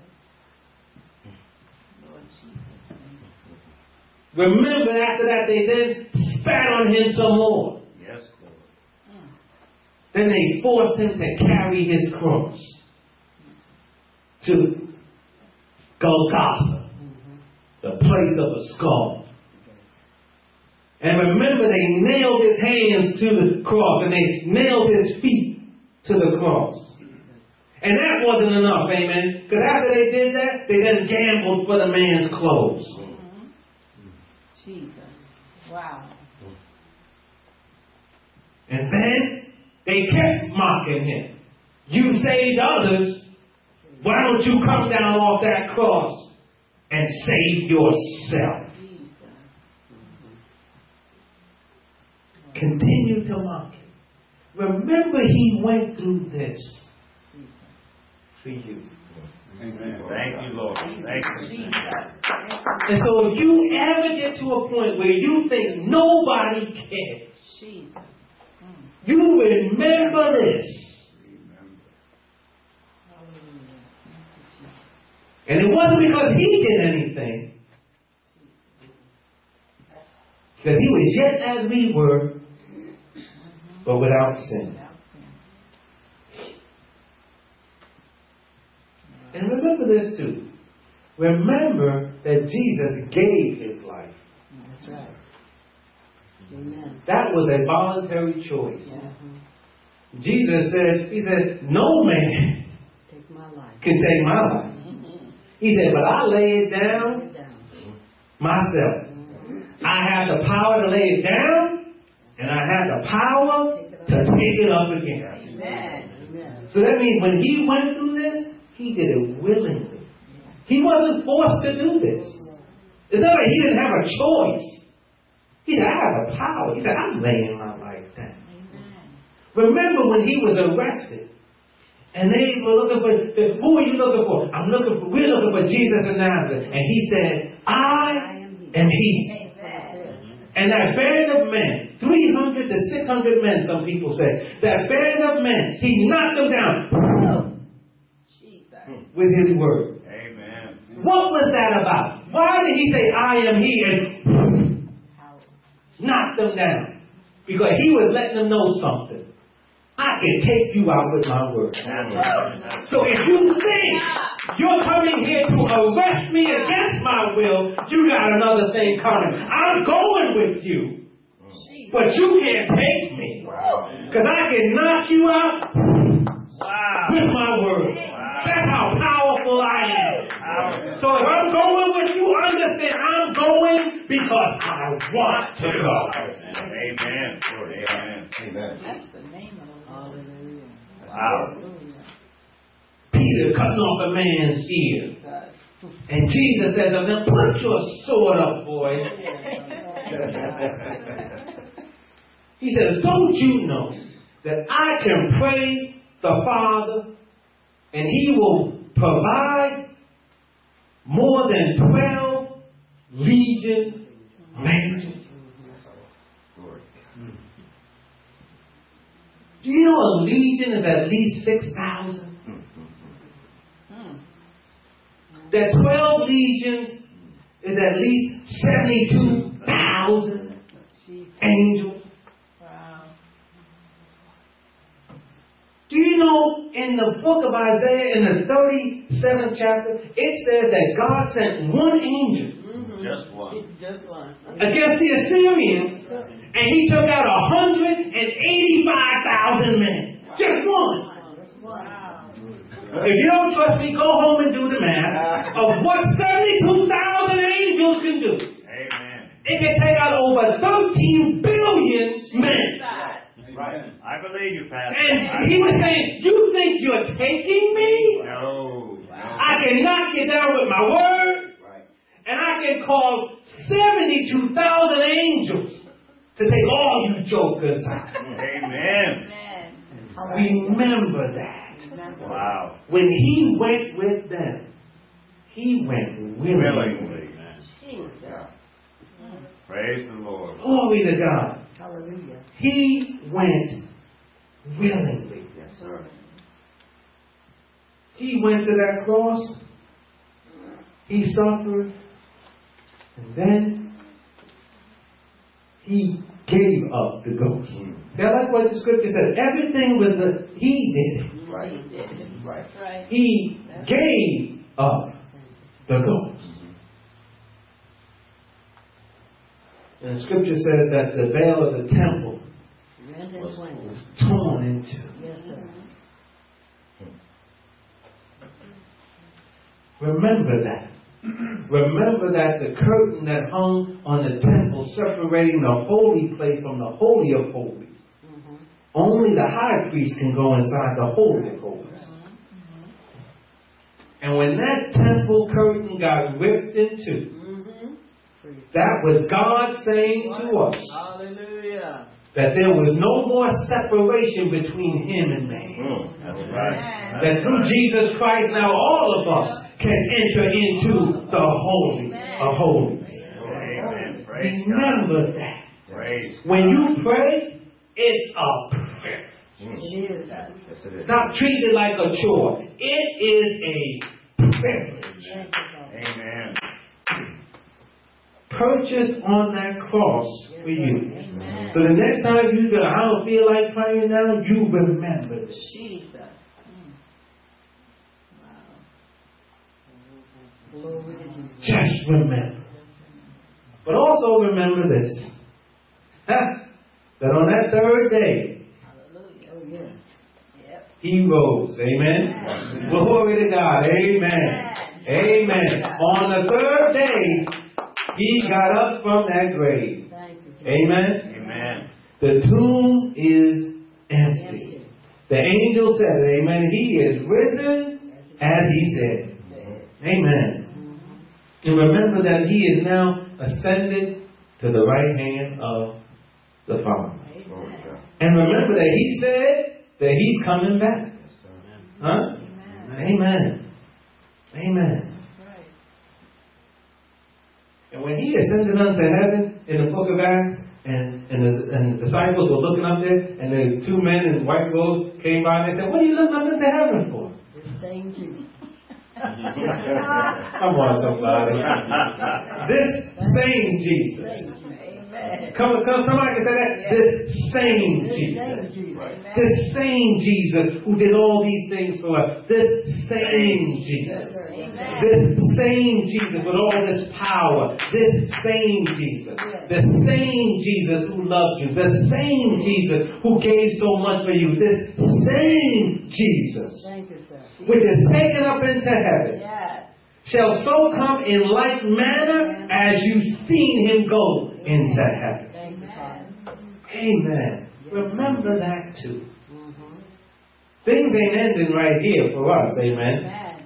Speaker 1: Remember after that they then spat on him some more.
Speaker 2: Yes, Lord.
Speaker 1: Then they forced him to carry his cross to Golgotha, the place of the skull. And remember they nailed his hands to the cross and they nailed his feet to the cross. And that wasn't enough, amen. Because after they did that, they then gambled for the man's clothes.
Speaker 3: Jesus. Wow.
Speaker 1: And then they kept mocking him. You saved others. Why don't you come down off that cross and save yourself? Continue to mock him. Remember he went through this for you.
Speaker 2: Amen. Thank you, Lord. Thank you.
Speaker 3: Jesus.
Speaker 1: And so if you ever get to a point where you think nobody cares,
Speaker 3: Jesus.
Speaker 1: you remember this. And it wasn't because he did anything. Because he was yet as we were, but without sin. And remember this too. Remember that Jesus gave his life.
Speaker 3: That's right. Amen.
Speaker 1: That was a voluntary choice.
Speaker 3: Yeah.
Speaker 1: Jesus said, he said, no man
Speaker 3: Take my life.
Speaker 1: can take my life. He said, but I lay it down
Speaker 3: Lay it down.
Speaker 1: myself. I have the power to lay it down, and I have the power to take it up again.
Speaker 3: Amen. Amen.
Speaker 1: So that means when he went through this, he did it willingly. He wasn't forced to do this. It's not like he didn't have a choice. He said, I have a power. He said, I'm laying my life down.
Speaker 3: Amen.
Speaker 1: Remember when he was arrested, and they were looking for, who are you looking for? I'm looking for, we're looking for Jesus of Nazareth. And he said, I am he. And that band of men, three hundred to six hundred men, some people say, that band of men, he knocked them down with his word.
Speaker 2: Amen.
Speaker 1: What was that about? Why did he say, I am he, and knocked them down? Because he was letting them know something. I can take you out with my word. So if you think you're coming here to arrest me against my will, you got another thing coming. I'm going with you, but you can't take me. Because I can knock you out with my word. That's how powerful I am. So if I'm going with you, understand I'm going because I want to go.
Speaker 2: Amen. Amen.
Speaker 4: Amen.
Speaker 3: That's the name of the Lord. Hallelujah.
Speaker 2: Wow.
Speaker 1: Peter cutting off a man's ear. And Jesus said to him, put your sword up, boy. He said, don't you know that I can pray the Father and he will provide more than twelve legions of angels? Do you know a legion is at least six thousand? That twelve legions is at least seventy-two thousand angels.
Speaker 3: Wow.
Speaker 1: Do you know in the book of Isaiah, in the thirty-seventh chapter, it says that God sent one angel
Speaker 3: Mm-hmm.
Speaker 2: Just one.
Speaker 3: Just one.
Speaker 1: against the Assyrians, and he took out one hundred eighty-five thousand men. Just one.
Speaker 3: Wow.
Speaker 1: If you don't trust me, go home and do the math of what seventy-two thousand angels can do.
Speaker 2: Amen.
Speaker 1: It can take out over thirteen billion men.
Speaker 2: Right. I believe you, Pastor.
Speaker 1: And he was saying, you think you're taking me?
Speaker 2: No. No.
Speaker 1: I can knock you down with my word, and I can call seventy-two thousand angels to take all you jokers out.
Speaker 2: Amen.
Speaker 1: Remember that.
Speaker 2: Wow.
Speaker 1: When he went with them, he went willingly.
Speaker 2: Willingly. Praise the Lord.
Speaker 1: Glory to God.
Speaker 3: Hallelujah.
Speaker 1: He went willingly.
Speaker 4: Yes, sir.
Speaker 1: He went to that cross. He suffered. And then he gave up the ghost. See, I like what the scripture said. Everything was a, he did it.
Speaker 4: Right.
Speaker 3: Right. That's right.
Speaker 1: He gave up the ghost. And the scripture says that the veil of the temple
Speaker 3: Rent and
Speaker 1: was,
Speaker 3: swing.
Speaker 1: was torn into.
Speaker 3: Yes, sir.
Speaker 1: Remember that. Remember that the curtain that hung on the temple separating the holy place from the holy of holies.
Speaker 3: Mm-hmm.
Speaker 1: Only the high priest can go inside the holy of holies.
Speaker 3: Mm-hmm.
Speaker 1: And when that temple curtain got ripped in two,
Speaker 3: Mm-hmm.
Speaker 1: that was God saying to us
Speaker 3: Hallelujah.
Speaker 1: that there was no more separation between him and man.
Speaker 2: Mm, that's right.
Speaker 1: That through Jesus Christ now all of us can enter into the holy of holies.
Speaker 2: Amen. Praise
Speaker 1: Remember
Speaker 2: God.
Speaker 1: that.
Speaker 2: Praise
Speaker 1: When you pray, it's a prayer.
Speaker 3: It is.
Speaker 4: Yes, it is.
Speaker 1: Stop treating it like a chore. It is a privilege.
Speaker 2: Amen.
Speaker 1: Purchased on that cross for you.
Speaker 3: Amen.
Speaker 1: So the next time you say, I don't feel like praying now, you remember this.
Speaker 3: Jesus. Mm. Wow. Glory to Jesus.
Speaker 1: Just remember. But also remember this. Huh? That on that third day,
Speaker 3: Hallelujah. Oh, yes. Yep.
Speaker 1: He rose. Amen.
Speaker 3: Amen.
Speaker 1: Glory to God. Amen. Amen. On the third day, He got up from that grave.
Speaker 3: Thank you, Jesus.
Speaker 1: Amen.
Speaker 2: Amen.
Speaker 1: The tomb is empty. The angel said, amen, He is risen as He said. Amen. And remember that He is now ascended to the right hand of the Father.
Speaker 3: Amen.
Speaker 1: And remember that He said that He's coming back. Huh? Amen. Amen.
Speaker 3: That's right.
Speaker 1: And when He ascended unto heaven in the book of Acts, and, and, the, and the disciples were looking up there, and the two men in white robes came by and they said, what are you looking up into heaven for?
Speaker 3: The same Jesus.
Speaker 1: Come on, somebody. This same Jesus.
Speaker 3: Amen.
Speaker 1: Come, come, somebody can say that. This same
Speaker 3: This
Speaker 1: Jesus.
Speaker 3: same Jesus. Amen.
Speaker 1: This same Jesus who did all these things for us. This same Jesus.
Speaker 3: Amen.
Speaker 1: This same Jesus with all this power. This same Jesus. The same Jesus who loved you. The same Jesus who gave so much for you. This same Jesus,
Speaker 3: Thank you, sir.
Speaker 1: which is taken up into heaven,
Speaker 3: Yes.
Speaker 1: shall so come in like manner as you've seen Him go into heaven.
Speaker 3: Thank you, Father.
Speaker 1: Amen. Remember that too.
Speaker 3: Mm-hmm.
Speaker 1: Things ain't ending right here for us. Amen.
Speaker 3: Amen.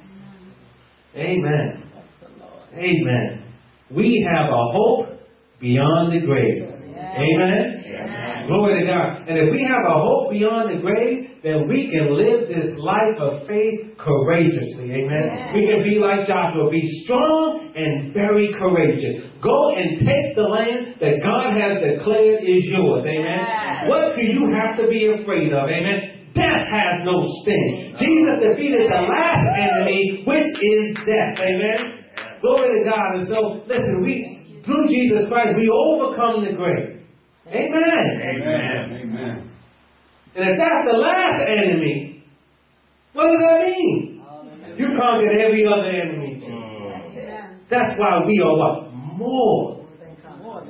Speaker 1: Amen.
Speaker 3: That's the Lord.
Speaker 1: Amen. We have a hope beyond the grave.
Speaker 3: Yes.
Speaker 1: Amen.
Speaker 3: Amen.
Speaker 1: Glory to God. And if we have a hope beyond the grave, then we can live this life of faith courageously. Amen.
Speaker 3: Yes.
Speaker 1: We can be like Joshua, be strong and very courageous. Go and take the land that God has declared is yours. Amen.
Speaker 3: Yes.
Speaker 1: What do you have to be afraid of? Amen. Death has no sting. Jesus defeated the last enemy, which is death. Amen. Glory to God. And so, listen, we through Jesus Christ, we overcome the grave. Amen.
Speaker 2: Amen.
Speaker 4: Amen.
Speaker 1: And if that's the last enemy, what does that mean? You conquered every other enemy too.
Speaker 3: Amen.
Speaker 1: That's why we are what? More
Speaker 3: More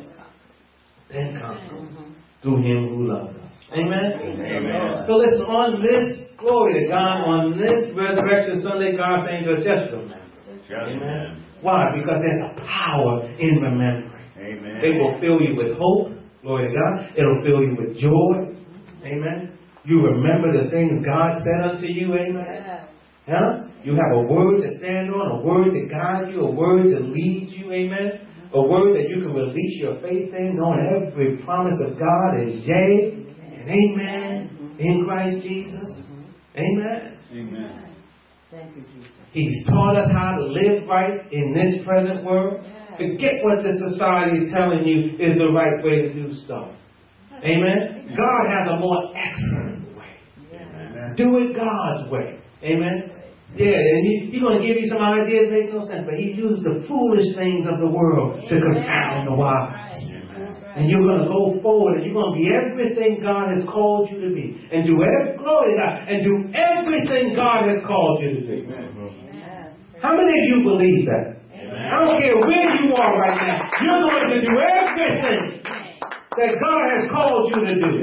Speaker 1: than conquerors through Him who loved us. Amen.
Speaker 2: Amen.
Speaker 1: So listen, on this, glory to God, on this Resurrection Sunday, God saying to us, just remember. Amen. Why? Because there's a power in remembering.
Speaker 2: Amen.
Speaker 1: It will fill you with hope. Glory to God. It'll fill you with joy. Amen. You remember the things God said unto you. Amen.
Speaker 3: Yes.
Speaker 1: Huh? You have a word to stand on, a word to guide you, a word to lead you. Amen. A word that you can release your faith in, knowing every promise of God is yea and amen in Christ Jesus. Amen.
Speaker 4: Amen.
Speaker 3: Thank you, Jesus.
Speaker 1: He's taught us how to live right in this present world.
Speaker 3: Yes.
Speaker 1: Forget what the society is telling you is the right way to do stuff. Amen. God has a more excellent way.
Speaker 3: Yes.
Speaker 1: Do it God's way. Amen. Yeah, and he, He's going to give you some ideas that make no sense, but He used the foolish things of the world to confound the wise. And you're going to go forward and you're going to be everything God has called you to be. And do every, glory to God, and do everything God has called you to do. How many of you believe that? I don't care where you are right now. You're going to do everything that God has called you to do.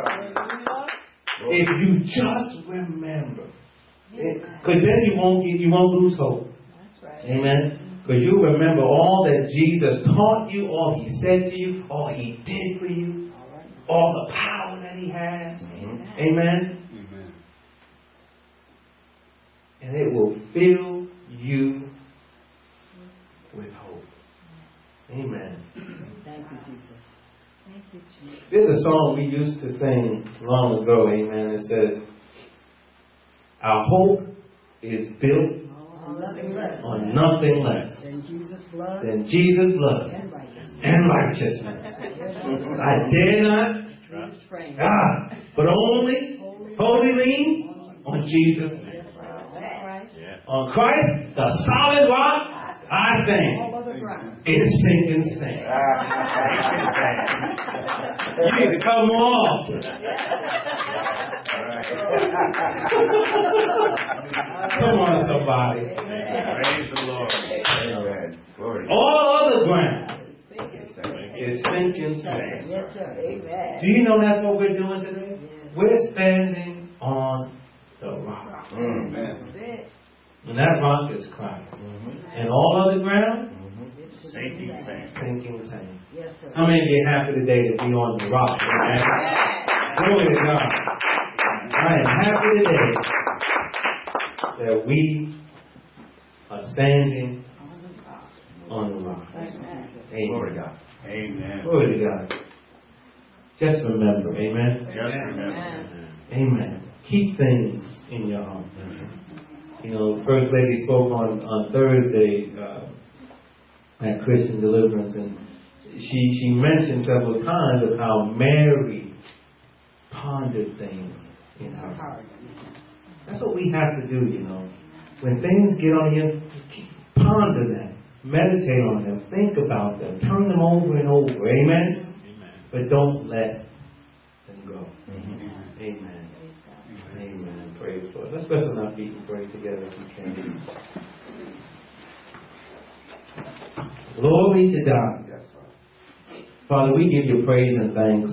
Speaker 1: If you just remember. Because then you won't, you won't lose hope.
Speaker 3: That's right.
Speaker 1: Amen. Because you remember all that Jesus taught you, all He said to you, all He did for you, all the power that He has.
Speaker 3: Amen.
Speaker 1: Amen.
Speaker 4: Amen.
Speaker 1: And it will fill you with hope. Amen.
Speaker 3: Thank you, Jesus. Thank you, Jesus.
Speaker 1: There's a song we used to sing long ago. Amen. It said, our hope is built
Speaker 3: On nothing less.
Speaker 1: on nothing less
Speaker 3: Than Jesus' blood
Speaker 1: than Jesus' blood
Speaker 3: and righteousness.
Speaker 1: and righteousness. I dare not,
Speaker 3: Trust frame.
Speaker 1: ah, but only, wholly lean on Jesus' name.
Speaker 3: That's right. That's right.
Speaker 2: Yeah.
Speaker 1: On Christ, the solid rock, I stand.
Speaker 3: All other ground.
Speaker 1: It's sinking sand. You need to come on. Come on, somebody.
Speaker 2: Praise the Lord.
Speaker 4: Amen. Glory.
Speaker 1: All other ground is sinking sand.
Speaker 3: Yes, sir. Amen.
Speaker 1: Do you know that's what we're doing today?
Speaker 3: Yes.
Speaker 1: We're standing on the rock.
Speaker 4: Mm.
Speaker 3: That's it.
Speaker 1: And that rock is Christ.
Speaker 4: Mm-hmm.
Speaker 1: And all other ground,
Speaker 3: It's
Speaker 2: Sinking sand.
Speaker 1: sinking sand.
Speaker 3: Yes, sir.
Speaker 1: How many of you happy today to be on the rock? Amen. Glory to God. I am happy today that we are standing on the rock.
Speaker 4: Glory
Speaker 1: Amen.
Speaker 4: to God.
Speaker 2: Amen.
Speaker 1: Glory to God. Just remember, amen.
Speaker 2: Just remember.
Speaker 1: Amen. Keep things in your heart. You know, First Lady spoke on, on Thursday uh, at Christian Deliverance, and she, she mentioned several times of how Mary pondered things in her heart. That's what we have to do, you know. When things get on you, ponder them, meditate on them, think about them, turn them over and over. Amen? Amen. But don't let them go. Amen. Amen. Amen. Praise God. Let's rest on our feet and pray together if we can. Glory to God.
Speaker 4: Yes, Lord.
Speaker 1: Father, we give you praise and thanks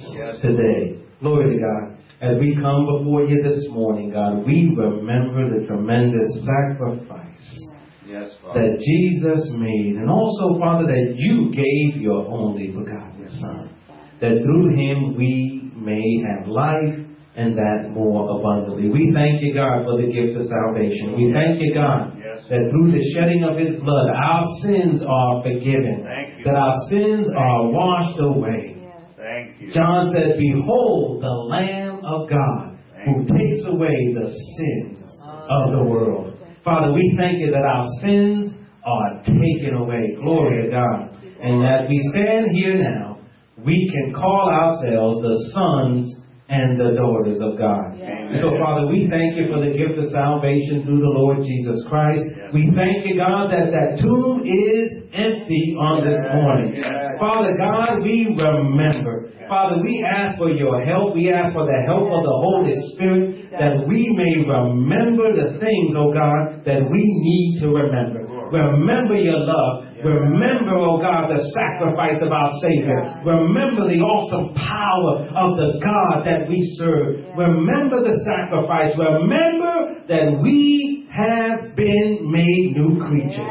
Speaker 1: today. Glory to God. As we come before you this morning, God, we remember the tremendous sacrifice
Speaker 2: Yes, Father.
Speaker 1: that Jesus made. And also, Father, that you gave your only begotten Son. That through him we may have life and that more abundantly. We thank you, God, for the gift of salvation. We thank you, God,
Speaker 2: Yes.
Speaker 1: that through the shedding of his blood, our sins are forgiven.
Speaker 2: Thank you.
Speaker 1: That our sins are washed away.
Speaker 2: Thank you.
Speaker 1: John said, behold the Lamb of God who takes away the sins of the world. Father, we thank you that our sins are taken away. Glory to God. And that we stand here now, we can call ourselves the sons and the daughters of God.
Speaker 2: Amen.
Speaker 1: So, Father, we thank you for the gift of salvation through the Lord Jesus Christ.
Speaker 2: Yes.
Speaker 1: We thank you, God, that that tomb is empty on this morning.
Speaker 2: Yes.
Speaker 1: Father God, we remember. Father, we ask for your help. We ask for the help of the Holy Spirit that we may remember the things, oh God, that we need to remember. Remember your love. Remember, oh God, the sacrifice of our Savior. Remember the awesome power of the God that we serve. Remember the sacrifice. Remember that we have been made new creatures.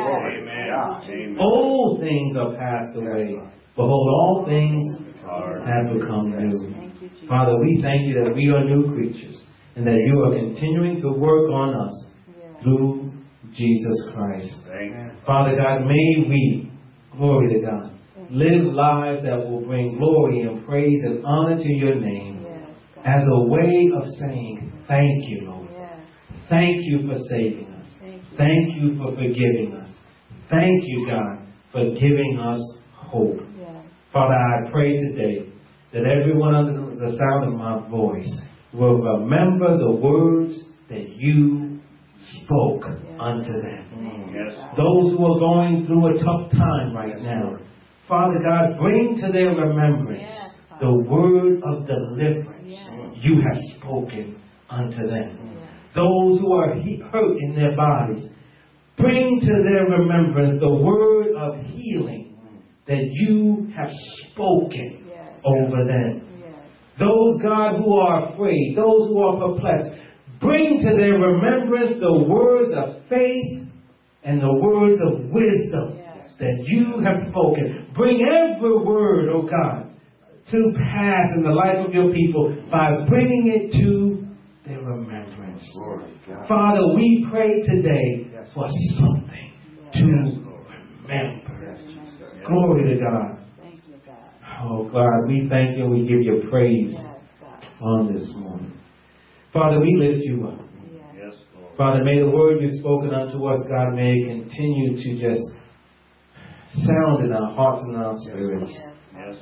Speaker 2: Amen.
Speaker 1: Old things are passed away. Behold, all things have become new. Father, we thank you that we are new creatures and that you are continuing to work on us through Jesus Christ. Father God, may we, glory to God, live lives that will bring glory and praise and honor to your name as a way of saying thank you, Lord. Thank you for saving us. Thank you for forgiving us. Thank you, God, for giving us hope. Father, I pray today that everyone under the sound of my voice will remember the words that you spoke unto them.
Speaker 2: Yes.
Speaker 1: Those who are going through a tough time right now, Father God, bring to their remembrance the word of deliverance you have spoken unto them. Those who are he- hurt in their bodies, bring to their remembrance the word of healing that you have spoken over them. Those, God, who are afraid, those who are perplexed, bring to their remembrance the words of faith and the words of wisdom that you have spoken. Bring every word, oh God, to pass in the life of your people by bringing it to their remembrance. Father, we pray today for something to remember. Glory to God. Oh God, we thank you and we give you praise on this morning. Father, we lift you up.
Speaker 2: Yes, Lord.
Speaker 1: Father, may the word you've spoken unto us, God, may it continue to just sound in our hearts and our spirits.
Speaker 2: Yes,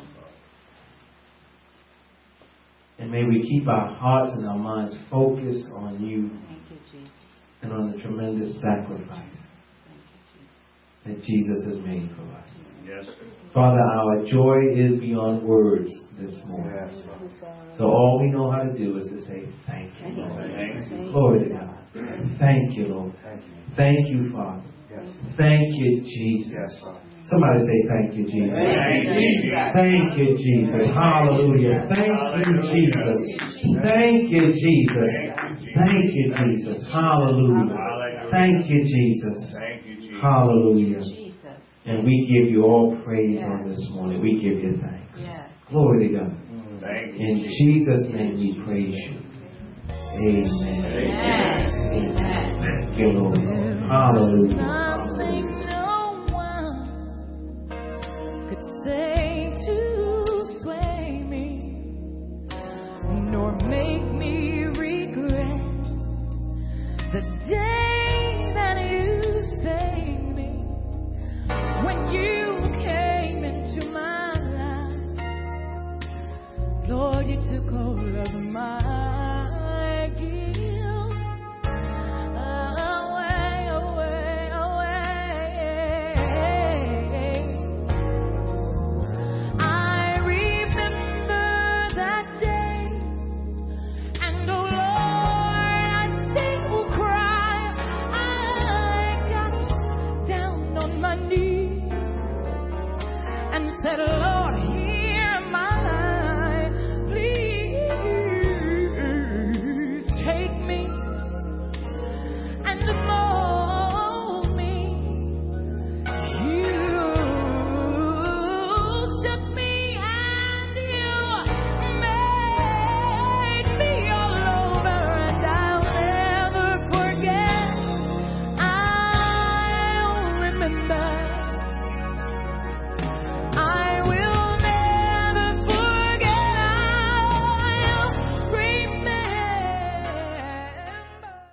Speaker 1: And may we keep our hearts and our minds focused on you. and on the tremendous sacrifice that Jesus has made for us.
Speaker 2: Yes.
Speaker 1: Father, our joy is beyond words this morning.
Speaker 4: Yes.
Speaker 1: So all we know how to do is to say thank you, Lord.
Speaker 2: Thank you.
Speaker 1: Glory to God. Thank you, Lord.
Speaker 4: Thank you.
Speaker 1: Thank you, Father.
Speaker 4: Yes.
Speaker 1: Thank you, Jesus.
Speaker 4: Yes, Father.
Speaker 1: Somebody say thank you, Jesus.
Speaker 2: Thank you, Jesus.
Speaker 1: Thank you, Jesus. Hallelujah. Thank you, Jesus. Thank you, Jesus. Thank you, Jesus. Hallelujah. Thank you, Jesus.
Speaker 2: Thank you, Jesus.
Speaker 1: Hallelujah.
Speaker 3: Jesus.
Speaker 1: And we give you all praise
Speaker 3: Yes.
Speaker 1: on this morning. We give you thanks.
Speaker 3: Yes.
Speaker 1: Glory to God.
Speaker 2: Thank you.
Speaker 1: In Jesus' name we praise you. Amen.
Speaker 3: Amen. Amen.
Speaker 1: Thank you, Lord. Hallelujah.
Speaker 5: Something no one could say.